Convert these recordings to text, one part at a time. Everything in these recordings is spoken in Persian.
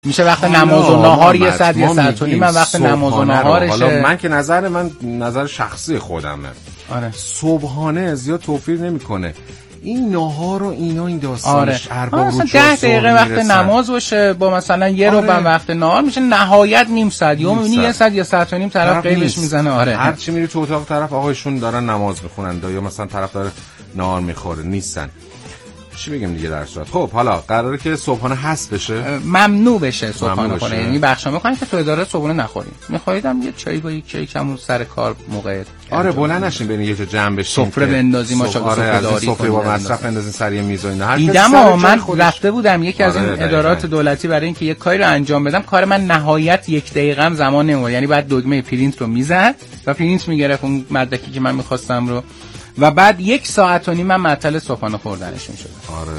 میشه وقت نماز و نهار یه ساعت یه ساعت و نیم وقت نماز و نهارشه. حالا من که نظر شخصی خودمه. آره. صبحانه زیاد توفیر نمیکنه. این نهار و اینا این داستانش ارباب رو 10 دقیقه وقت نماز باشه با مثلا یه ربع وقت نهار میشه نهایت نیم ساعت. یا میبینی یه ساعت یه ساعت و نیم طرف قیبش میزنه. آره. هر چی میری تو اتاق طرف آقایشون دارن نماز میخونن یا مثلا طرف داره نهار میخوره نیستن. چی بگم دیگه در صورت. خب حالا قراره که صبحانه حذف بشه، ممنوع بشه صبحانه خوردن، یعنی بخشا میکنن که تو اداره صبحانه نخوریم. میخوایدم یه چای با یک کیک همون سر کار موقع. آره بلند نشین برین یه جا جمع بشین سفره بندازیم ماشاءالله. آره سفره با مصرف بندازین سر یه میز و اینا. دیدم من رفته بودم یکی از این ادارات دولتی برای اینکه یه کاری رو انجام بدم، کار من نهایت 1 دقیقه هم زمان نمیبرد. یعنی بعد دکمه پرینت رو میزد و پرینت میگرفت اون مدرکی که من میخواستم رو و بعد 1 ساعت و نیم من معطل صبحانه خوردنش میشد. آره.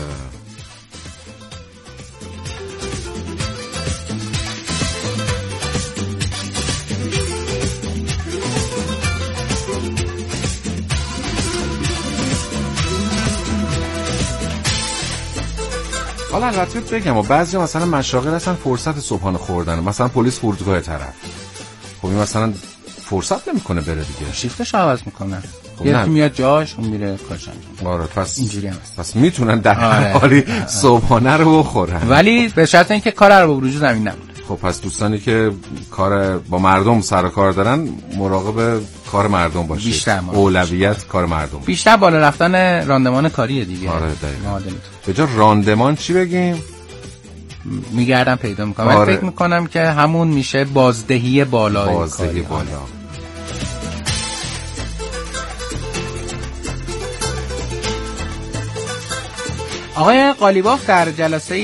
حالا البته بگم و بعضی مثلا مشاغل هستن فرصت صبحانه خوردن، مثلا پلیس فرودگاه طرف، خب این مثلا فرصت نمیکنه بره دیگه، شیفتش عوض میکنه. یکی میاد جاش اون میره کارش انجام. آره پس اینجوری هم هست. پس میتونن در هر حالی صبحانه رو بخورن، ولی به شرط اینکه کار ارباب رجوع زمین نمونه. خب پس دوستانی که کار با مردم سر کار دارن مراقب کار مردم باشید. اولویت کار مردم. بیشتر بالا رفتن راندمان کاریه دیگه. آره دقیقاً. به جای راندمان چی بگیم؟ میگردم پیدا میکنم. من فکر میکنم که همون میشه بازدهی بالا. بازدهی بالا. آقای قالیباف در جلسه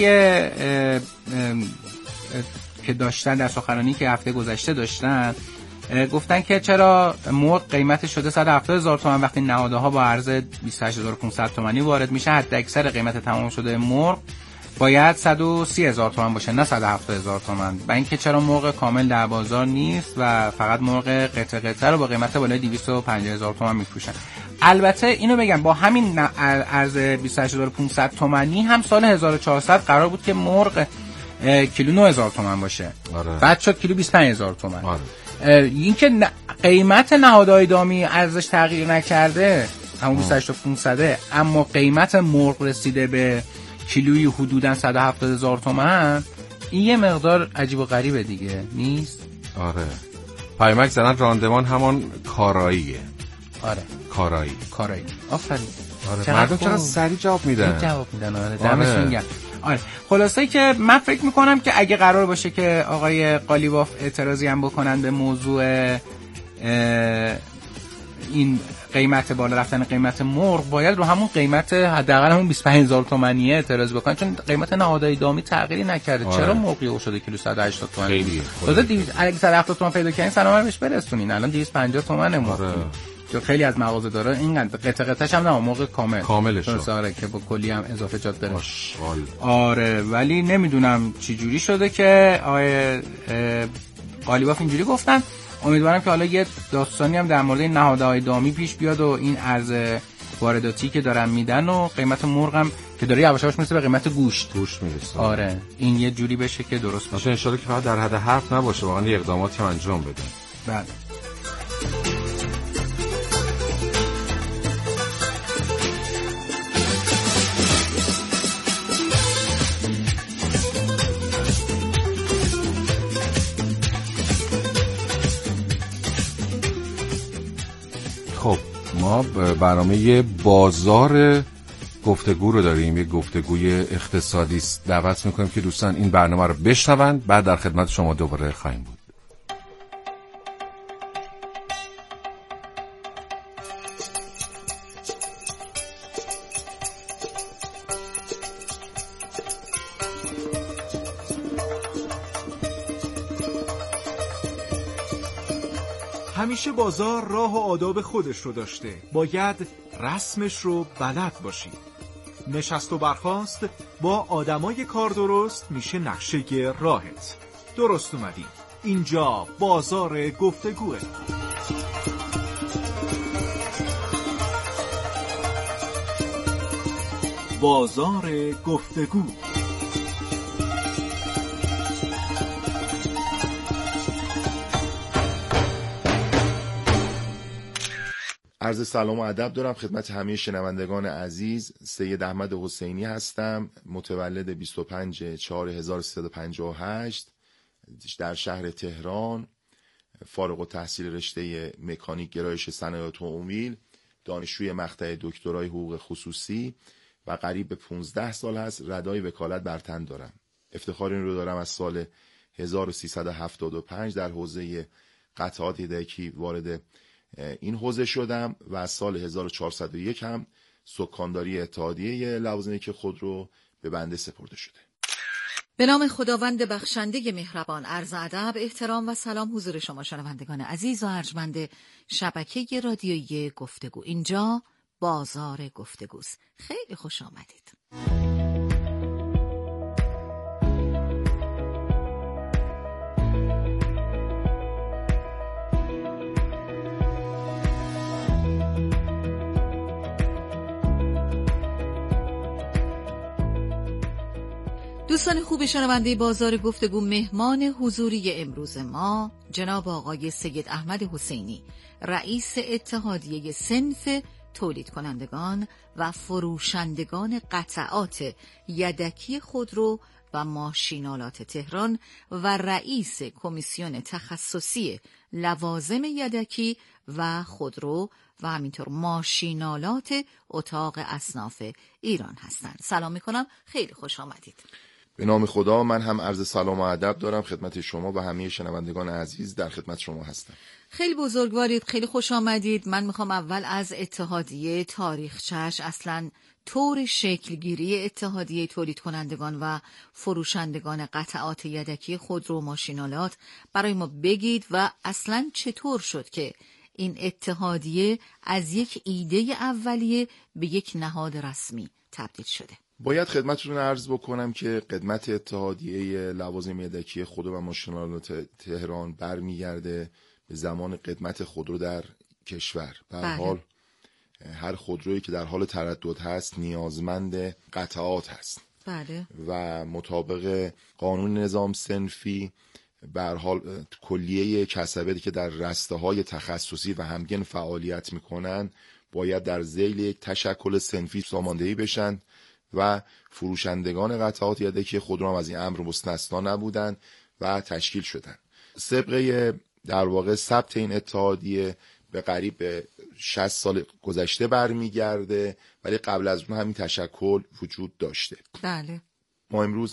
که داشتن در سخنرانی که هفته گذشته داشتن گفتن که چرا مرغ قیمتش شده 170,000 تومان وقتی نهادها با عرض 28500 تومانی وارد میشه، حد اکثر قیمت تمام شده مرغ باید 130,000 تومان باشه نه 170,000 تومان. و اینکه چرا مرغ کامل در بازار نیست و فقط مرغ قطعه قطعه رو با قیمت بالای 250,000 تومان میفروشن. البته اینو بگم با همین عرض 28500 تومانی هم سال 1400 قرار بود که مرغ کیلو 9,000 تومان باشه. آره. بعد شد کیلو 25,000 تومان. آره. اینکه قیمت نهادهای دامی ارزش تغییر نکرده همون 28500 اما قیمت مرغ رسیده به کیلویی حدوداً 170,000 تومان، این یه مقدار عجیب و غریبه دیگه نیست؟ آره. پیامک زدن راندمان همون کاراییه. آره. کارایی. آفرین. آره. مردم چقدر سریع جواب میدن. آره. دمشون گرم. آره. خلاصه که من فکر میکنم که اگه قرار باشه که آقای قالیباف اعتراضی هم بکنن به موضوع این قیمت بالا رفتن قیمت مرغ، باید رو همون قیمت حداقل همون 25,000 تومانیه اعتراض بکنن، چون قیمت نهادهای دامی تغییری نکرده. آره. چرا مرغ شده کیلو 180 تومان؟ خیلی. اگه 170 تومان پیدا کنین سلام بهش برسونین. الان 250 تومانه مرغ. آره. چون خیلی از مغازه داره اینقدر قطعه‌ش هم نه مرغ کاملش آره که با کلی هم اضافه جات داره. آره ولی نمیدونم چی جوری شده که آقای قالیباف اینجوری گفتن. امیدوارم که حالا یه داستانی هم در مورد نهادهای دامی پیش بیاد و این ارز وارداتی که دارن میدن و قیمت مرغ هم که داره یواش یواش میرسه به قیمت گوشت میرسه. آره این یه جوری بشه که درست باشه. ان شاءالله که فقط در حد حرف نباشه، واقعا یه اقداماتی هم انجام بده. بله. خب ما برنامه بازار گفتگو رو داریم، یه گفتگوی اقتصادی است. دعوت میکنیم که دوستان این برنامه رو بشنون، بعد در خدمت شما دوباره خواهیم بود. همیشه بازار راه و آداب خودش رو داشته، باید رسمش رو بلد باشی. نشست و برخاست با آدمای کار درست میشه نقشه راهت. درست اومدی، اینجا بازار گفتگوه. بازار گفتگو. عرض سلام و ادب دارم خدمت همه شنوندگان عزیز. سید احمد حسینی هستم، متولد 25/4/1358 در شهر تهران، فارغ التحصیل رشته مکانیک گرایش صنایع اتومبیل، دانشجوی مقطع دکترای حقوق خصوصی و قریب به 15 سال هست ردای وکالت بر تن دارم. افتخار این رو دارم از سال 1375 در حوزه قطعات یدکی وارد این حوزه شدم و از سال 1401 هم سکانداری اتحادیه لوازم یدکی خودرو به بنده سپرده شده. به نام خداوند بخشنده مهربان، عرض ادب، احترام و سلام حضور شما شنوندگان عزیز و ارجمند شبکه رادیویی گفتگو. اینجا بازار گفتگوست. خیلی خوش آمدید. دوستان خوب شنونده بازار گفتگو، مهمان حضوری امروز ما جناب آقای سید احمد حسینی، رئیس اتحادیه صنف تولید کنندگان و فروشندگان قطعات یدکی خودرو و ماشینالات تهران و رئیس کمیسیون تخصصی لوازم یدکی و خودرو و همینطور ماشینالات اتاق اصناف ایران هستند. سلام میکنم، خیلی خوش آمدید. به نام خدا، من هم عرض سلام و ادب دارم خدمت شما و همه شنوندگان عزیز، در خدمت شما هستم. خیلی بزرگوارید، خیلی خوش آمدید. من میخوام اول از اتحادیه تاریخچه‌اش، اصلاً طور شکلگیری اتحادیه تولید کنندگان و فروشندگان قطعات یدکی خودرو و ماشینالات برای ما بگید و اصلاً چطور شد که این اتحادیه از یک ایده اولیه به یک نهاد رسمی تبدیل شده. باید خدمتتون عرض بکنم که قدمت اتحادیه لوازم یدکی خودرو و ماشینالات تهران برمیگرده به زمان قدمت خودرو در کشور. به هر حال هر خودرویی که در حال تردد هست نیازمند قطعات هست. بله. و مطابق قانون نظام صنفی به هر حال کلیه کسبی که در رسته‌های تخصصی و همگن فعالیت میکنن باید در ذیل یک تشکل صنفی ساماندهی بشن و فروشندگان قطعات یدکی خودرو هم از این امر مستثنا نبودن و تشکیل شدن. سابقه در واقع ثبت این اتحادیه به قریب به 60 سال گذشته برمیگرده، ولی قبل از اون همین تشکل وجود داشته. بله. ما امروز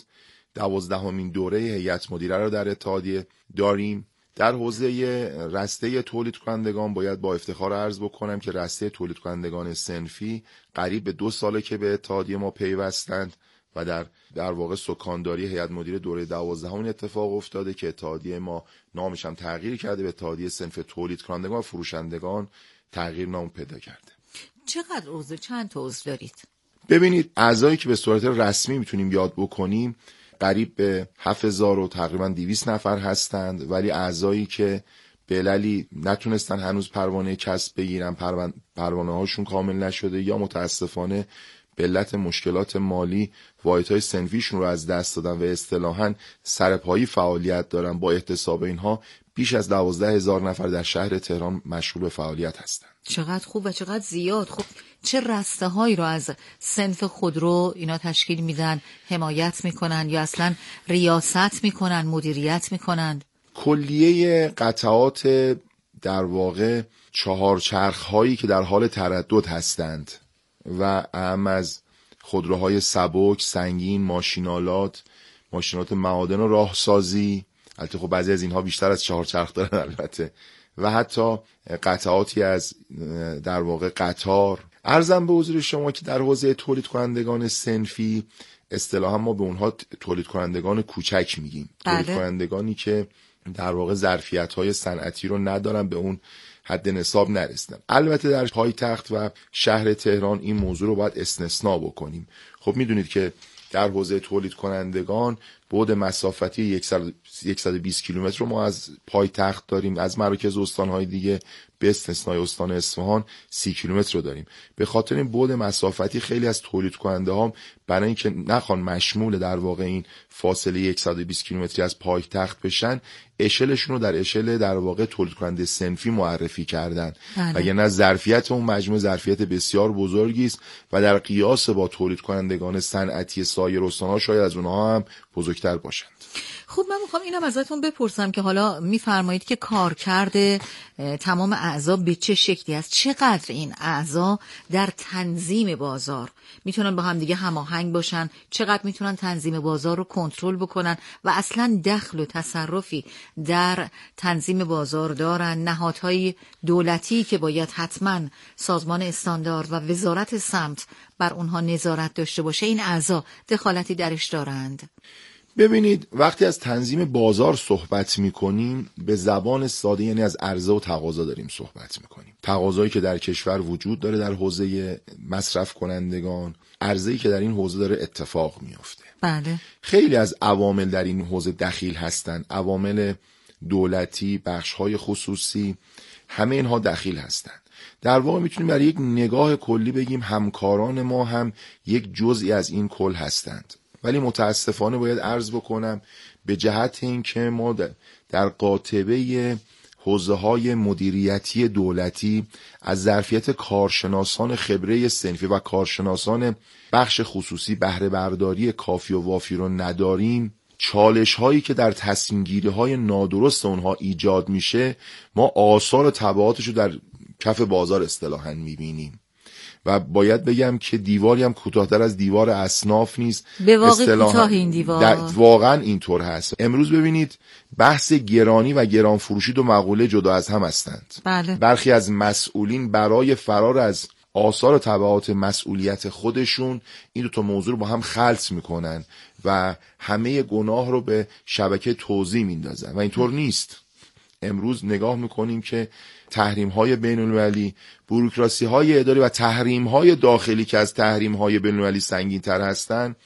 12مین دوره هیئت مدیره رو در اتحادیه داریم. در حوزه رسته تولید کنندگان باید با افتخار عرض بکنم که رسته تولید کنندگان صنفی قریب به 2 ساله که به اتحادیه ما پیوستند و در واقع سکانداری هیئت مدیره دوره 12 اتفاق افتاده که اتحادیه ما نامش هم تغییر کرده، به اتحادیه صنف تولید کنندگان و فروشندگان تغییر نام پیدا کرده. چقدر عضو، چند تا عضو دارید؟ ببینید، اعضایی که به صورت رسمی میتونیم یاد بکنیم قریب به 7000 و تقریبا 200 نفر هستند، ولی اعضایی که به عللی نتونستن هنوز پروانه کسب بگیرن، پروانه هاشون کامل نشده یا متاسفانه به علت مشکلات مالی واحدهای صنفیشون رو از دست دادن و اصطلاحاً سرپایی فعالیت دارن، با احتساب اینها بیش از 12000 نفر در شهر تهران مشغول به فعالیت هستند. چقدر خوب و چقدر زیاد. خب چه رسته هایی رو از صنف خودرو اینا تشکیل میدن، حمایت میکنن یا اصلا ریاست میکنن، مدیریت میکنن؟ کلیه قطعات در واقع 4 چرخ هایی که در حال تردد هستند و اهم از خودروهای سبک، سنگین، ماشینالات معادن و راهسازی، البته خب بعضی از اینها بیشتر از 4 چرخ دارن البته، و حتی قطعاتی از در واقع قطار. عرضم به حضور شما که در حوزه تولید کنندگان صنفی اصطلاحا ما به اونها تولید کنندگان کوچک میگیم. تولید کنندگانی که در واقع ظرفیت‌های صنعتی رو ندارن، به اون حد نصاب نرسیدن. البته در پایتخت و شهر تهران این موضوع رو باید استثناء بکنیم. خب میدونید که در حوزه تولید کنندگان بعد مسافتی 120 کیلومتر رو ما از پایتخت داریم، از مراکز استان‌های دیگه به استثنای استان اصفهان 30 کیلومتر رو داریم. به خاطر این بعد مسافتی خیلی از تولید کننده ها برای اینکه نخوان مشمول در واقع این فاصله 120 کیلومتری از پایتخت بشن، اشلشون رو در اشل در واقع تولید کننده صنفی معرفی کردن. وگرنه ظرفیت اون مجموعه ظرفیت بسیار بزرگی است و در قیاس با تولید کنندگان صنعتی سایر استان‌ها شاید از اونها هم بزرگتر باشند. خب من میخوام اینم ازتون بپرسم که حالا میفرمایید که کارکرد تمام اعضا به چه شکلی است؟ چقدر این اعضا در تنظیم بازار میتونن با هم دیگه هماهنگ باشن؟ چقدر میتونن تنظیم بازار رو کنترل بکنن و اصلا دخل و تصرفی در تنظیم بازار دارن؟ نهادهای دولتی که باید حتما سازمان استاندارد و وزارت سمت بر اونها نظارت داشته باشه، این اعضا دخالتی درش دارند؟ ببینید، وقتی از تنظیم بازار صحبت میکنیم به زبان ساده یعنی از عرضه و تقاضا داریم صحبت میکنیم. تقاضایی که در کشور وجود داره در حوزه مصرف کنندگان، عرضه‌ای که در این حوزه داره اتفاق میفته. بله. خیلی از عوامل در این حوزه دخیل هستند، عوامل دولتی، بخش‌های خصوصی، همه اینها دخیل هستند. در واقع میتونیم برای یک نگاه کلی بگیم همکاران ما هم یک جزئی از این کل هستند. ولی متاسفانه باید عرض بکنم به جهت اینکه ما در قاطبه حوزه‌های مدیریتی دولتی از ظرفیت کارشناسان خبره صنفی و کارشناسان بخش خصوصی بهره برداری کافی و وافی رو نداریم، چالش هایی که در تصمیم گیری های نادرست اونها ایجاد میشه ما آثار و تبعاتش رو در کف بازار اصطلاحاً میبینیم. و باید بگم که دیواری هم کوتاه‌تر از دیوار اصناف نیست. به واقع کوتاه این دیوار. واقعا اینطور هست. امروز ببینید بحث گرانی و گران فروشی دو مقوله جدا از هم هستند. بله. برخی از مسئولین برای فرار از آثار و تبعات مسئولیت خودشون این دو تا موضوع رو با هم خلط میکنن و همه گناه رو به شبکه توزیع میندازن و اینطور نیست. امروز نگاه میکنیم که تحریم‌های بین‌المللی، بوروکراسی‌های اداری و تحریم‌های داخلی که از تحریم‌های بین‌المللی سنگین‌تر هستند،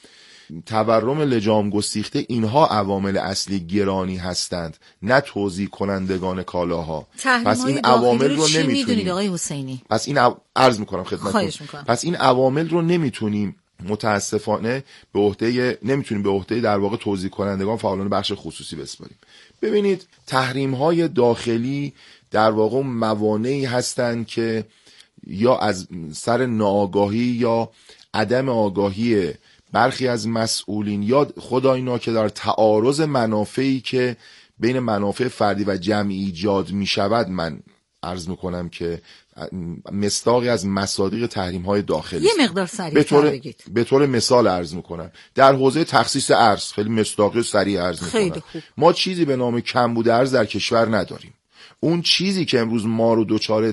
تورم لجام گسیخته، اینها عوامل اصلی گرانی هستند، نه توزیع کنندگان کالاها. پس این عوامل رو نمی‌دونید آقای حسینی؟ پس این عرض می‌کنم خدمتتون. پس این عوامل رو نمی‌تونیم متاسفانه نمی‌تونیم به عهده در واقع توزیع کنندگان فعالان بخش خصوصی بسپاریم. ببینید تحریم‌های داخلی در واقع موانعی هستند که یا از سر ناآگاهی یا عدم آگاهی برخی از مسئولین یا خدای ناکه در تعارض منافعی که بین منافع فردی و جمعی ایجاد می شود، من عرض میکنم که مصداقی از مصادیق تحریم‌های داخلی یه مقدار سریع‌تر بگید. به طور مثال عرض میکنم در حوزه تخصیص ارز، خیلی مصداقی سریع عرض میکنم. ما چیزی به نام کمبود ارز در کشور نداریم. اون چیزی که امروز ما رو دچار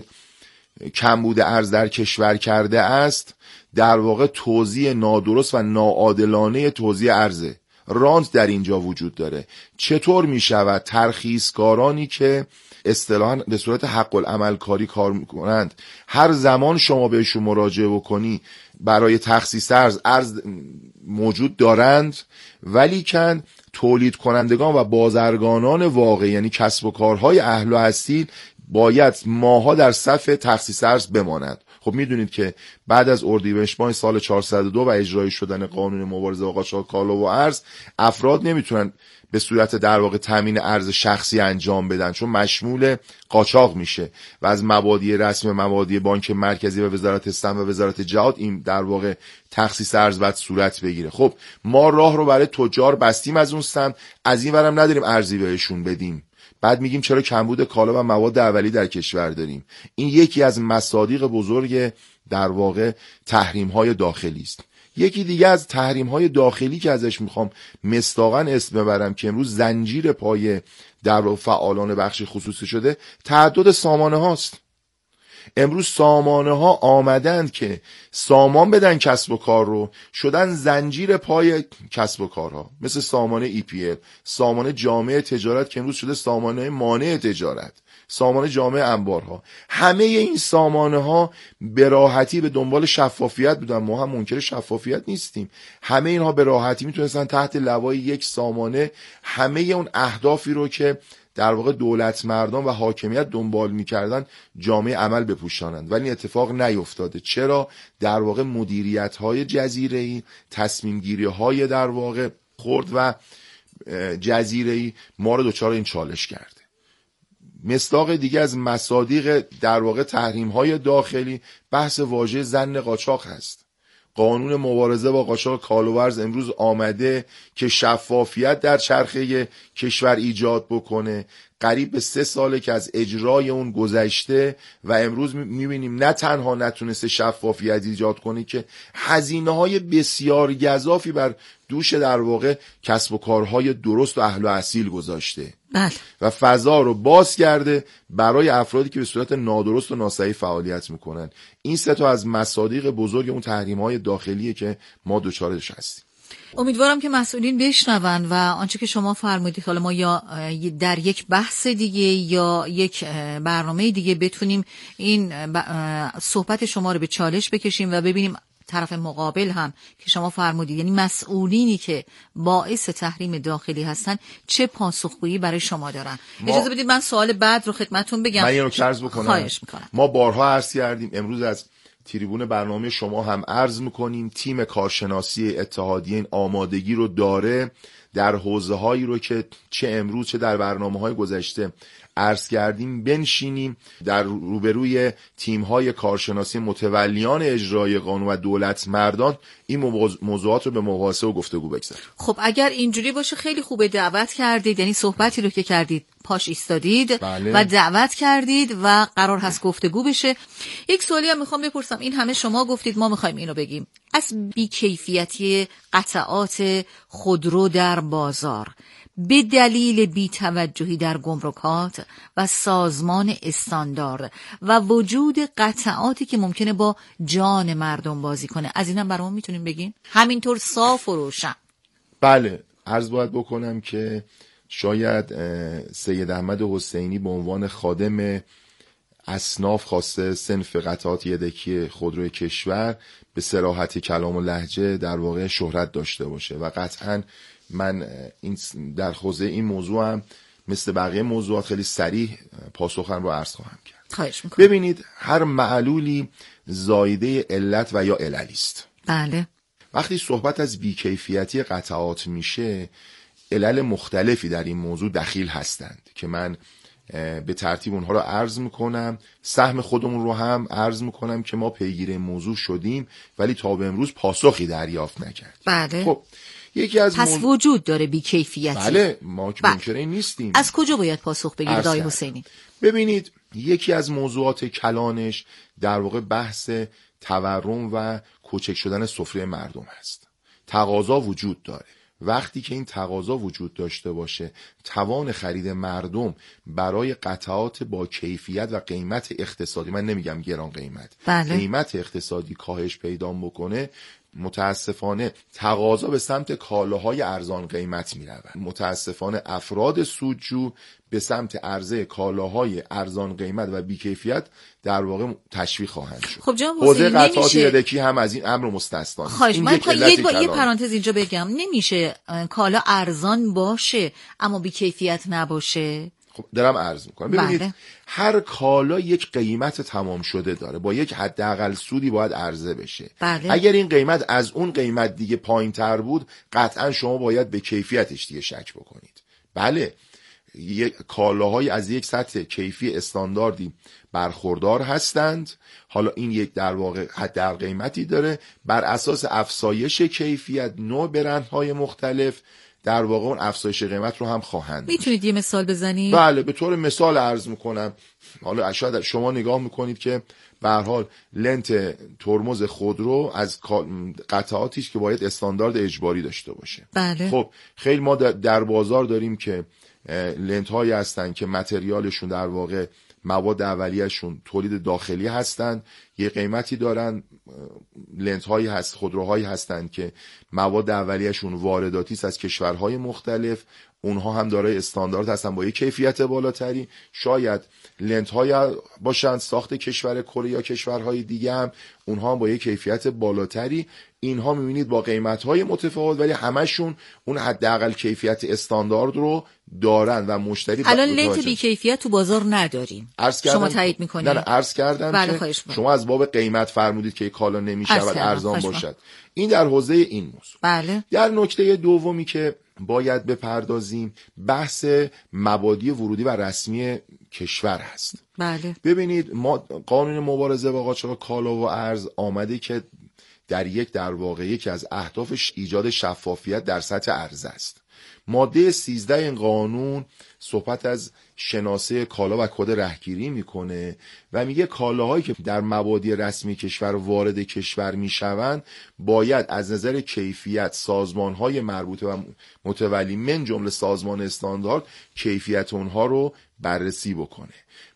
کمبود ارز در کشور کرده است در واقع توزیع نادرست و ناعادلانه توزیع ارزه. رانت در اینجا وجود داره. چطور می شود ترخیصکارانی که اصطلاحاً به صورت حق العمل کاری کار میکنند هر زمان شما بهشون مراجعه بکنی برای تخصیص ارز موجود دارند، ولی کن تولید کنندگان و بازرگانان واقعی یعنی کسب و کارهای اهل و اصیل باید ماها در صف تخصیص ارز بمانند. خب میدونید که بعد از اردیبهشت ماه سال 402 و اجرایی شدن قانون مبارزه با قاچاق کالا و ارز، افراد نمیتونن به صورت در واقع تامین ارز شخصی انجام بدن چون مشمول قاچاق میشه و از مبادی رسمی مبادی بانک مرکزی و وزارت سمت و وزارت جهاد این در واقع تخصیص ارز باید صورت بگیره. خب ما راه رو برای تجار بستیم از اون سمت، از این ورم نداریم ارزی بهشون بدیم، بعد میگیم چرا کمبود کالا و مواد اولیه در کشور داریم. این یکی از مصادیق بزرگ در واقع تحریم‌های داخلی است. یکی دیگه از تحریم‌های داخلی که ازش میخوام مصداقاً اسم ببرم که امروز زنجیر پای در فعالان بخش خصوصی شده، تعدد سامانه هاست. امروز سامانه ها آمدند که سامان بدن کسب و کار رو، شدن زنجیر پای کسب و کارها، مثل سامانه EPL، سامانه جامعه تجارت که امروز شده سامانه مانع تجارت، سامانه جامعه انبارها. همه این سامانه ها به راحتی به دنبال شفافیت بودن، ما هم منکر شفافیت نیستیم. همه اینها به راحتی میتونستن تحت لوای یک سامانه همه اون اهدافی رو که در واقع دولت مردان و حاکمیت دنبال میکردن جامعه عمل بپوشانند، ولی این اتفاق نیفتاده. چرا؟ در واقع مدیریت‌های جزیره‌ای، تصمیم‌گیری‌های در واقع خرد و جزیره‌ای ما رو دچار این چالش کرده. مصداق دیگه از مصادیق در واقع تحریم‌های داخلی بحث واژه زن قاچاق هست. قانون مبارزه با قاچاق کالوارز امروز آمده که شفافیت در چرخه کشور ایجاد بکنه. قریب به 3 ساله که از اجرای اون گذشته و امروز میبینیم نه تنها نتونسته شفافیت ایجاد کنه که هزینه‌های بسیار گزافی بر دوش در واقع کسب و کارهای درست و اهل و اصیل گذاشته. بله. و فضا رو باز کرده برای افرادی که به صورت نادرست و ناصحیح فعالیت میکنن. این 3 تا از مصادیق بزرگ اون تحریم‌های داخلیه که ما دچارش هستیم. امیدوارم که مسئولین بشنون و آنچه که شما فرمودید حالا ما یا در یک بحث دیگه یا یک برنامه دیگه بتونیم این صحبت شما رو به چالش بکشیم و ببینیم طرف مقابل هم که شما فرمودید، یعنی مسئولینی که باعث تحریم داخلی هستن چه پاسخگویی برای شما دارن. اجازه بدید من سوال بعد رو خدمتتون بگم. من اینو عرض بکنم. خواهش میکنم. ما بارها عرض کردیم، امروز از تریبون برنامه شما هم عرض میکنیم، تیم کارشناسی اتحادیه این آمادگی رو داره در حوزه‌هایی رو که چه امروز چه در برنامه‌های گذشته عرض کردیم بنشینیم در روبروی تیم‌های کارشناسی متولیان اجرای قانون و دولت مردان این موضوعات رو به مباحثه و گفتگو بگذاریم. خب اگر اینجوری باشه خیلی خوبه، دعوت کردید، یعنی صحبتی رو که کردید پاش ایستادید. بله. و دعوت کردید و قرار هست گفتگو بشه. یک سوالی هم میخوام بپرسم، این همه شما گفتید، ما میخوایم اینو بگیم، از بی‌کیفیتی قطعات خودرو در بازار به دلیل بی‌توجهی در گمرکات و سازمان استاندارد و وجود قطعاتی که ممکنه با جان مردم بازی کنه، از اینم برامون میتونیم بگین؟ همینطور صاف و روشن. بله، عرض باید بکنم که شاید سید احمد حسینی به عنوان خادم اصناف خواسته صنف قطعات یدکی خودروی کشور به صراحت کلام و لهجه در واقع شهرت داشته باشه و قطعاً من این در حوزه این موضوع هم مثل بقیه موضوعات خیلی صریح پاسخم رو عرض خواهم کرد. خواهش میکنم. ببینید، هر معلولی زایده علت و یا عللی است. بله. وقتی صحبت از بیکیفیتی قطعات میشه، علل مختلفی در این موضوع دخیل هستند که من به ترتیب اونها رو عرض میکنم. سهم خودمون رو هم عرض میکنم که ما پیگیر این موضوع شدیم ولی تا به امروز پاسخی دریافت نکردیم. بله. خب یکی از پس وجود داره بیکیفیتی. بله، ما که منکر این نیستیم. از کجا باید پاسخ بگیرید آقای حسینی؟ ببینید، یکی از موضوعات کلانش در واقع بحث تورم و کوچک شدن سفره مردم هست. تقاضا وجود داره. وقتی که این تقاضا وجود داشته باشه، توان خرید مردم برای قطعات با کیفیت و قیمت اقتصادی، من نمیگم گران قیمت، بله. قیمت اقتصادی کاهش پیدا بکنه، متاسفانه تقاضا به سمت کالاهای ارزان قیمت می رود. متاسفانه افراد سودجو به سمت عرضه کالاهای ارزان قیمت و بیکیفیت در واقع تشویق خواهند شد. خب جناب حوزه حسینی قطعات نمیشه یدکی هم از این امر مستثنا نیست. خواهش من یه کلان. پرانتز اینجا بگم، نمیشه کالا ارزان باشه اما بیکیفیت نباشه. خب دارم عرض میکنم. ببینید، هر کالا یک قیمت تمام شده داره، با یک حداقل سودی باید عرضه بشه. بله. اگر این قیمت از اون قیمت دیگه پایین تر بود، قطعا شما باید به کیفیتش دیگه شک بکنید. بله، کالاهای از یک سطح کیفی استانداردی برخوردار هستند. حالا این یک در واقع حداقل قیمتی داره، بر اساس افزایش کیفیت نوع برندهای مختلف در واقع اون افزایش قیمت رو هم خواهند. میتونید یه مثال بزنید؟ بله، به طور مثال عرض میکنم. حالا شاید شما نگاه میکنید که به هر حال لنت ترمز خودرو از قطعاتیش که باید استاندارد اجباری داشته باشه. بله. خب خیلی ما در بازار داریم که لنت هایی هستن که متریالشون در واقع مواد اولیه‌شون تولید داخلی هستن، یه قیمتی دارن. لنزهایی هست، خودروهایی هستن که مواد اولیه‌شون وارداتی است از کشورهای مختلف، اونها هم دارای استاندارد هستن با یک کیفیت بالاتری. شاید لنزهایی باشن ساخت کشور کره یا کشورهای دیگه هم، اونها هم با یک کیفیت بالاتری. اینها می‌بینید با قیمت‌های متفاوت، ولی همشون اون حداقل کیفیت استاندارد رو دارن و مشتری الان لنز بی کیفیت تو بازار نداریم. شما تایید می‌کنید؟ نه عرض کردم که شما از باب قیمت فرمودید که کالا نمی‌شود ارزان باشد. این در حوزه این موضوع. بله. در نکته دومی که باید بپردازیم بحث مبادی ورودی و رسمی کشور هست. بله. ببینید ما قانون مبارزه با قاچاق کالا و ارز آمده که در واقع یکی از اهدافش ایجاد شفافیت در سطح عرضه است. ماده 13 این قانون صحبت از شناسه کالا و کد رهگیری میکنه و میگه کالاهایی که در مبادی رسمی کشور وارد کشور میشوند باید از نظر کیفیت سازمانهای مربوطه و متولی من جمله سازمان استاندارد کیفیت اونها رو بررسی بکنه.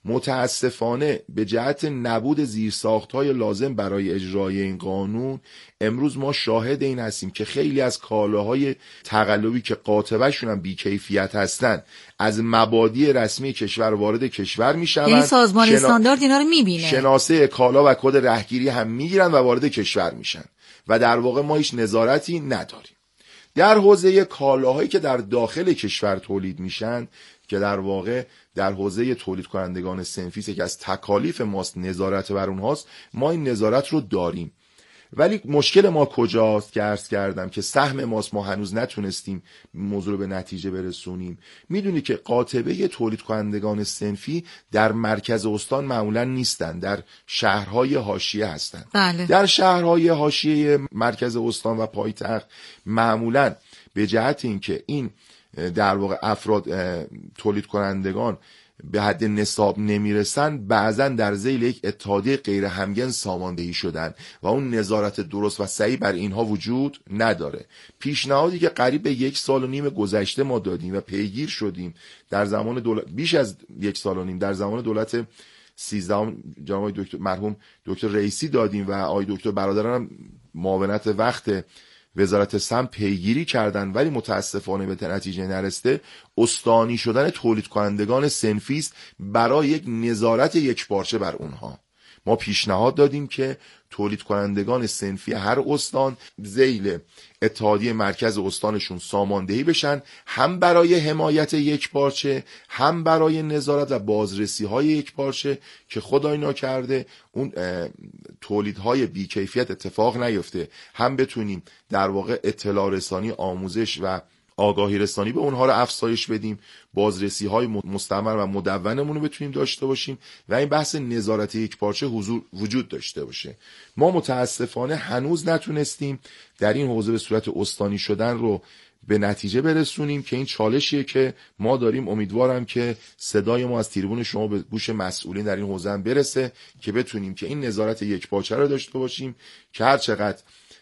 متاسفانه به جهت نبود زیرساخت‌های لازم برای اجرای این قانون امروز ما شاهد این هستیم که خیلی از کالاهای تقلبی که قاطبه‌شون هم بی‌کیفیت هستن از مبادی رسمی کشور وارد کشور میشوند. یعنی سازمان استاندارد اینا رو میبینه، شناسه کالا و کد رهگیری هم میگیرن و وارد کشور میشن و در واقع ما هیچ نظارتی نداریم. در حوزه کالاهایی که در داخل کشور تولید میشن که در واقع در حوزه تولید کنندگان صنفی که از تکالیف ماست نظارت بر اونهاست، ما این نظارت رو داریم. ولی مشکل ما کجاست که عرض کردم که سهم ماست، ما هنوز نتونستیم موضوع رو به نتیجه برسونیم. میدونی که قاطبه تولید کنندگان صنفی در مرکز استان معمولا نیستن، در شهرهای حاشیه هستن. بله. در شهرهای حاشیه مرکز استان و پایتخت معمولا به جهت اینکه این در واقع افراد تولید کنندگان به حد نصاب نمیرسن، بعضا در ذیل یک اتحادیه غیر همگن ساماندهی شدن و اون نظارت درست و صحیح بر اینها وجود نداره. پیشنهادی که قریب به 1.5 سال گذشته ما دادیم و پیگیر شدیم در زمان بیش از 1.5 سال در زمان دولت 13 جناب دکتر مرحوم دکتر رئیسی دادیم و آقای دکتر برادران هم معاونت وقت وزارت سمت پیگیری کردن، ولی متاسفانه به نتیجه نرسته. استانی شدن تولید کنندگان صنفی است برای یک نظارت یکپارچه بر اونها. ما پیشنهاد دادیم که تولید کنندگان صنفی هر استان ذیل اتحادیه مرکز استانشون ساماندهی بشن، هم برای حمایت یکپارچه هم برای نظارت و بازرسی های یکپارچه که خدای ناکرده اون تولیدهای بیکیفیت اتفاق نیفته، هم بتونیم در واقع اطلاع رسانی، آموزش و آگاهی رسانی به اونها رو افزایش بدیم، بازرسی های مستمر و مدونمون رو بتونیم داشته باشیم و این بحث نظارت یکپارچه وجود داشته باشه. ما متاسفانه هنوز نتونستیم در این حوزه به صورت استانی شدن رو به نتیجه برسونیم که این چالشیه که ما داریم. امیدوارم که صدای ما از تریبون شما به گوش مسئولین در این حوزه هم برسه که بتونیم که این نظارت یکپارچه رو داشته باشیم که هر چقدر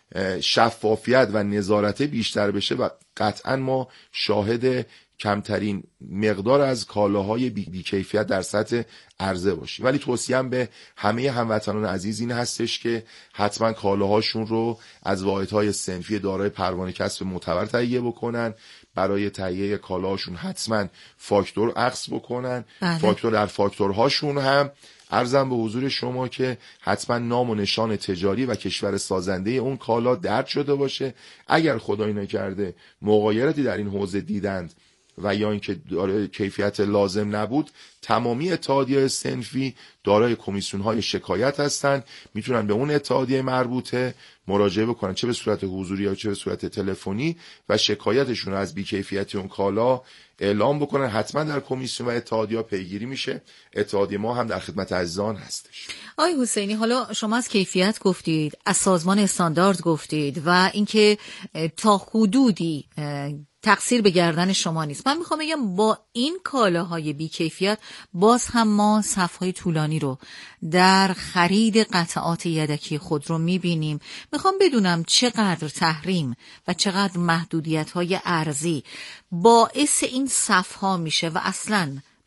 شفافیت و نظارت بیشتر بشه و قطعا ما شاهد کمترین مقدار از کالاهای بیکیفیت در سطح عرضه باشیم. ولی توصیه‌ام به همه هموطنان عزیز این هستش که حتما کالاهاشون رو از واحدهای صنفی دارای پروانه کسب معتبر تهیه بکنن. برای تهیه کالاهاشون حتما فاکتور اخذ بکنن. بله. فاکتور در فاکتورهاشون هم عرضم به حضور شما که حتما نام و نشان تجاری و کشور سازنده اون کالا درج شده باشه. اگر خدایی نکرده مغایرتی در این حوزه دیدند و یا اینکه دارای کیفیت لازم نبود، تمامی اتحادیه صنفی دارای کمیسیون‌های شکایت هستند، میتونن به اون اتحادیه مربوطه مراجعه بکنن، چه به صورت حضوری یا چه به صورت تلفنی، و شکایتشون از بیکیفیتی اون کالا اعلام بکنن. حتما در کمیسیون و اتحادیه پیگیری میشه. اتحادیه ما هم در خدمت عزیزان هستش. آقای حسینی، حالا شما از کیفیت گفتید، از سازمان استاندارد گفتید و اینکه تا حدودی تقصیر به گردن شما نیست. من میخوام بگم با این کالاهای بیکیفیت باز هم ما صفهای طولانی رو در خرید قطعات یدکی خودرو میبینیم. میخوام بدونم چقدر تحریم و چقدر محدودیت‌های ارزی باعث این صفها میشه و اصلاً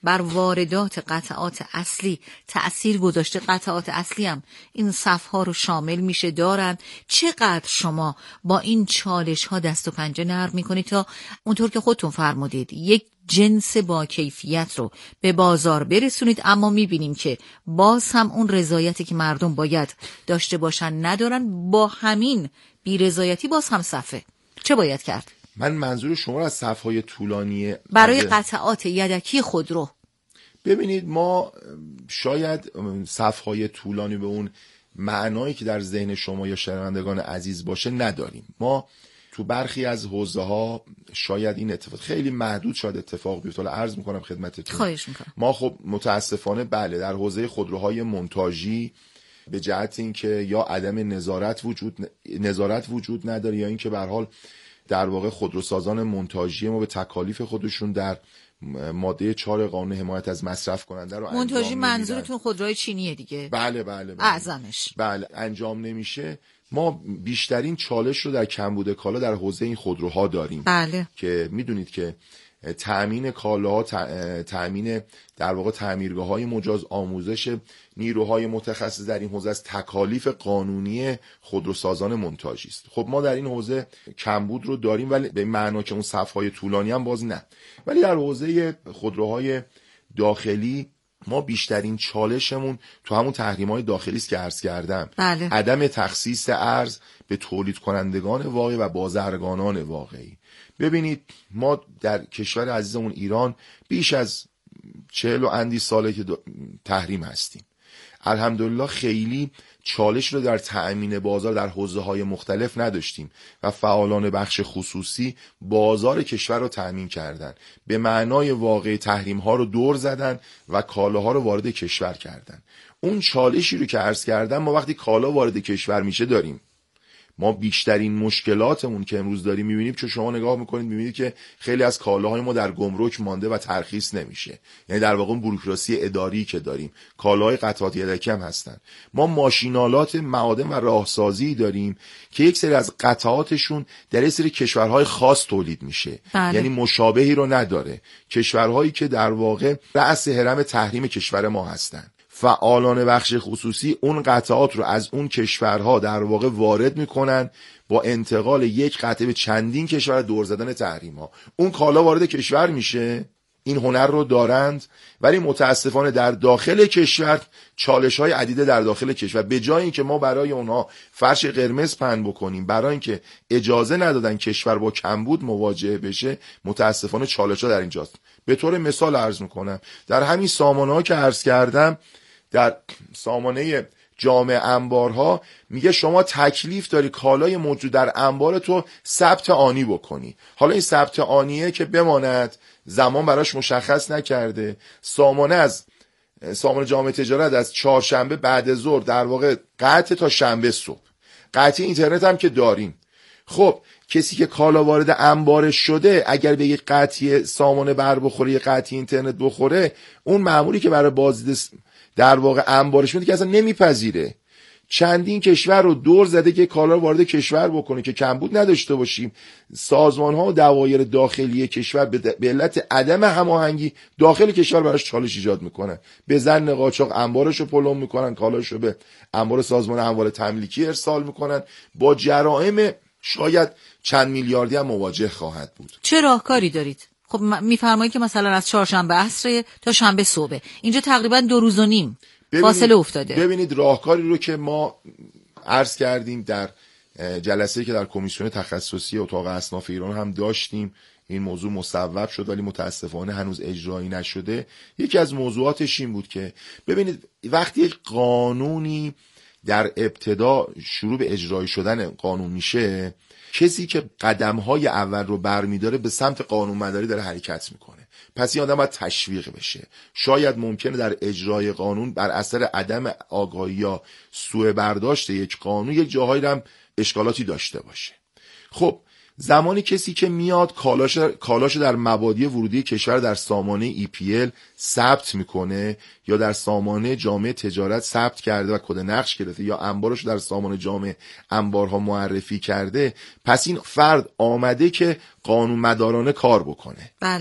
بر واردات قطعات اصلی تأثیر گذاشته؟ قطعات اصلی هم این صفها رو شامل میشه دارن. چقدر شما با این چالش ها دست و پنجه نرم میکنید تا اونطور که خودتون فرمودید یک جنس با کیفیت رو به بازار برسونید، اما میبینیم که باز هم اون رضایتی که مردم باید داشته باشن ندارن، با همین بی‌رضایتی باز هم صفه. چه باید کرد؟ من منظور شما را از صفهای طولانی برای قطعات یدکی خودرو. ببینید، ما شاید صفهای طولانی به اون معنایی که در ذهن شما یا شنوندگان عزیز باشه نداریم. ما تو برخی از حوزه ها شاید این اتفاق خیلی محدود شاید اتفاق بیفته. عرض میکنم خدمتتون، خواهش میکنم. ما خب متاسفانه بله در حوزه خودروهای مونتاژی به جهت اینکه یا عدم نظارت وجود نداره یا اینکه به هر حال در واقع خودروسازان مونتاژی ما به تکالیف خودشون در ماده 4 قانون حمایت از مصرف کننده رو مونتاژی منظورتون خودروهای چینیه دیگه؟ بله اعظمش. بله انجام نمیشه. ما بیشترین چالش رو در کمبود کالا در حوزه این خودروها داریم. بله. که میدونید که تأمین کالاها، تأمین در واقع تعمیرگاه‌های مجاز، آموزش نیروهای متخصص در این حوزه از تکالیف قانونی خودروسازان مونتاژی است. خب ما در این حوزه کمبود رو داریم، ولی به معنا که اون صف‌های طولانی هم باز نه. ولی در حوزه خودروهای داخلی ما بیشترین چالشمون تو همون تحریم‌های داخلی است که عرض کردم. بله. عدم تخصیص ارز به تولید کنندگان واقعی و بازرگانان واقعی. ببینید ما در کشور عزیزمون ایران بیش از 40 و اندی ساله که تحریم هستیم. الحمدلله خیلی چالش رو در تأمین بازار در حوزه‌های مختلف نداشتیم و فعالان بخش خصوصی بازار کشور رو تأمین کردن، به معنای واقعی تحریم‌ها رو دور زدن و کالاها رو وارد کشور کردن. اون چالشی رو که عرض کردم ما وقتی کالا وارد کشور میشه داریم. ما بیشترین مشکلاتمون که امروز داریم میبینیم، چون شما نگاه میکنید میبینید که خیلی از کالاهای ما در گمرک مانده و ترخیص نمیشه. یعنی در واقع بوروکراسی اداری که داریم، کالاهای قطعات یدکی هم هستن. ما ماشینالات معادن و راهسازی داریم که یک سری از قطعاتشون در یک سری کشورهای خاص تولید میشه. بله. یعنی مشابهی رو نداره. کشورهایی که در واقع رأس هرم تحریم کشور ما هستن. فعالان بخش خصوصی اون قطعات رو از اون کشورها در واقع وارد میکنن با انتقال یک قطعه به چندین کشور، دور زدن تحریم ها. اون کالا وارد کشور میشه، این هنر رو دارند، ولی متاسفانه در داخل کشور چالش های عدیده در داخل کشور، به جای اینکه ما برای اونها فرش قرمز پهن بکنیم، برای اینکه اجازه ندادن کشور با کمبود مواجه بشه، متاسفانه چالش ها در اینجاست. به طور مثال عرض میکنم در همین سامانه ها که عرض کردم، در سامانه جامع انبارها میگه شما تکلیف داری کالای موجود در انبار تو ثبت آنی بکنی. حالا این ثبت آنیه که بماند، زمان براش مشخص نکرده. سامانه جامع تجارت از چهارشنبه بعد ظهر در واقع قطع تا شنبه صبح. قطع اینترنت هم که داریم. خب کسی که کالا وارد انبارش شده اگر به یک قطعی سامانه بر بخوره، یک قطعی اینترنت بخوره، اون مأموری که برای بازدید در واقع انبارش میده که اصلا نمیپذیره. چندین کشور رو دور زده که کالا رو وارد کشور بکنه که کمبود نداشته باشیم. سازمان ها و دوایر داخلی کشور به علت عدم هماهنگی داخل کشور براش چالش ایجاد میکنن. به ظن قاچاق انبارش رو پلم میکنن، کالاش رو به انبار سازمان اموال تملیکی ارسال میکنن. با جرائم شاید چند میلیاردی هم مواجه خواهد بود. چه راهکاری دارید؟ خب میفرمایید که مثلا از چهارشنبه عصر تا شنبه صبح، اینجا تقریبا 2 روز و نیم فاصله افتاده. ببینید راهکاری رو که ما عرض کردیم در جلسه‌ای که در کمیسیون تخصصی اتاق اصناف ایران هم داشتیم، این موضوع مصوب شد ولی متاسفانه هنوز اجرایی نشده. یکی از موضوعاتش این بود که ببینید وقتی یک قانونی در ابتدا شروع به اجرایی شدن قانون میشه، کسی که قدم‌های اول رو برمی‌داره به سمت قانون‌مداری داره حرکت میکنه. پس این آدم باید تشویق بشه. شاید ممکنه در اجرای قانون بر اثر عدم آگاهی یا سوء برداشت یک قانون یک جاهایی هم اشکالاتی داشته باشه. خب زمانی کسی که میاد کالاش در مبادی ورودی کشور در سامانه EPL ثبت میکنه یا در سامانه جامع تجارت ثبت کرده و کد نقش گرفته یا انبارش در سامانه جامع انبارها معرفی کرده، پس این فرد آمده که قانون مدارانه کار بکنه. بله.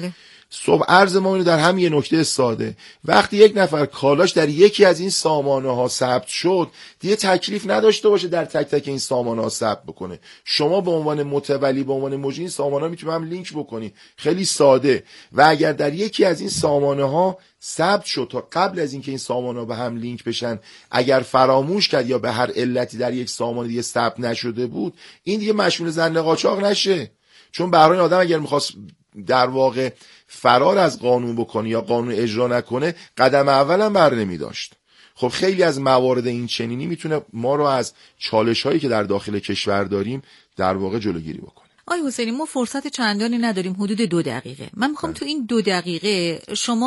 صبح عرض ما اینو در همین یه نکته ساده، وقتی یک نفر کالاش در یکی از این سامانه ها ثبت شد دیگه تکلیف نداشته باشه در تک تک این سامانه ها ثبت بکنه. شما به عنوان متولی، به عنوان مجری این سامانه ها میتونید هم لینک بکنی، خیلی ساده. و اگر در یکی از این سامانه ها ثبت شد تا قبل از اینکه این سامانه ها به هم لینک بشن، اگر فراموش کرد یا به هر علتی در یک سامانه دیگه ثبت نشده بود، این دیگه مشمول زن قاچاق نشه. چون برای آدم اگر میخواست در واقع فرار از قانون بکنه یا قانون اجرا نکنه، قدم اول هم بر نمی داشت. خب خیلی از موارد این چنینی میتونه ما رو از چالش هایی که در داخل کشور داریم در واقع جلوگیری بکنه. آقای حسینی، ما فرصت چندانی نداریم، حدود 2 دقیقه. من میخوام تو این 2 دقیقه شما